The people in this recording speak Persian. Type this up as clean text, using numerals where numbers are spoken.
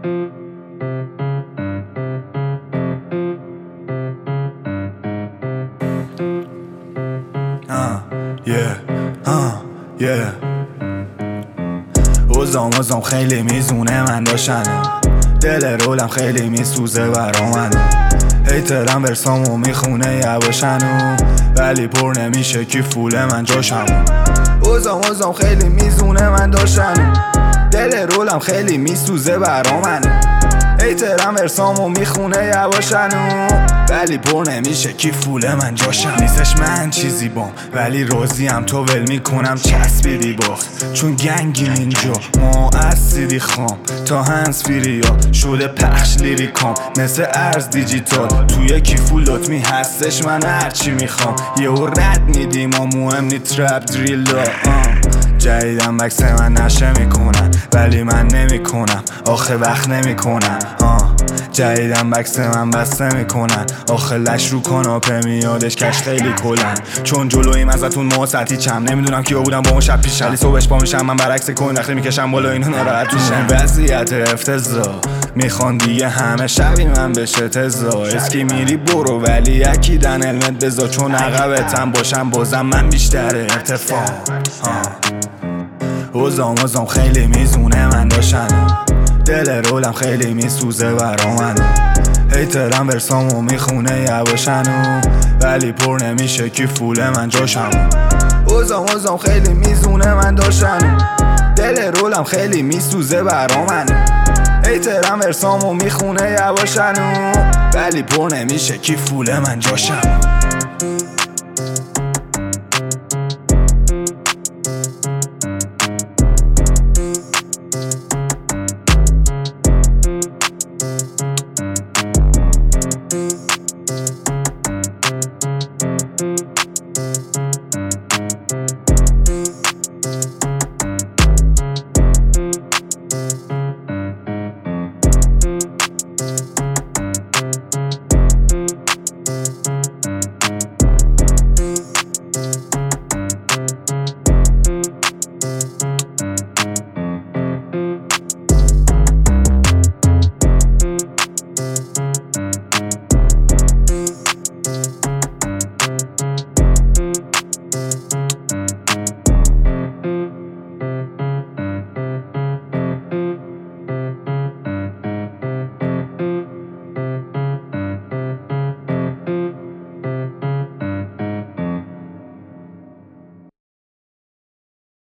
اوزام خیلی میزونه من داشتنم، دل رولم خیلی میسوزه برامنو، هیترم ورسامو میخونه یواشنو، ولی پر نمیشه کی فوله من جاشمو. اوزام خیلی میزونه من داشتنم، دل رولم خیلی میسوزه برامنو، هیترم ورسامو میخونه یواشنو، ولی پر نمیشه کی فوله من جاشم. نیستش من چیزی بام ولی راضیم، تو ول میکنم چسبیدی باخت چون گنگیم اینجا، ما اسیدی خام تا هنس فیریا شده پخش لیریکام مثل ارز دیجیتال، توی کی فولات می هستش من هرچی میخوام، یهو رد میدیم و مهم نی ترپ دریلا. جدیدم بکس من نشه میکنن ولی من نمیکنم، آخه وقت نمیکنم. جدیدم بکس من بسته میکنن، آخه لش رو کاناپه میادش کش خیلی کلن، چون جلویم ازتون موسطی چم نمیدونم کیا بودم با اون شب پیش، ولی صبحش پا میشم من برعکس کوین وقتی میکشم بالا اینا ناراحت میشن. وضعیت افتضاح میخوان دیگه همه شبی من بشه تزا، اسکی میری برو ولی یکیدن علمت بزا، چون عقبتم باشم بازم من بیشتر ارتفاع. اوزام خیلی میزونه من داشتنم، دل رولم خیلی میسوزه برامنو، هیترم ورسامو میخونه یواشنو، ولی پر نمیشه کی فوله من جاشمو. اوزام خیلی میزونه من داشتنم، دل رولم خیلی میسوزه برامنو، هیترم ورسامو میخونه یواشنو، ولی پر نمیشه کی فوله من جاشمو.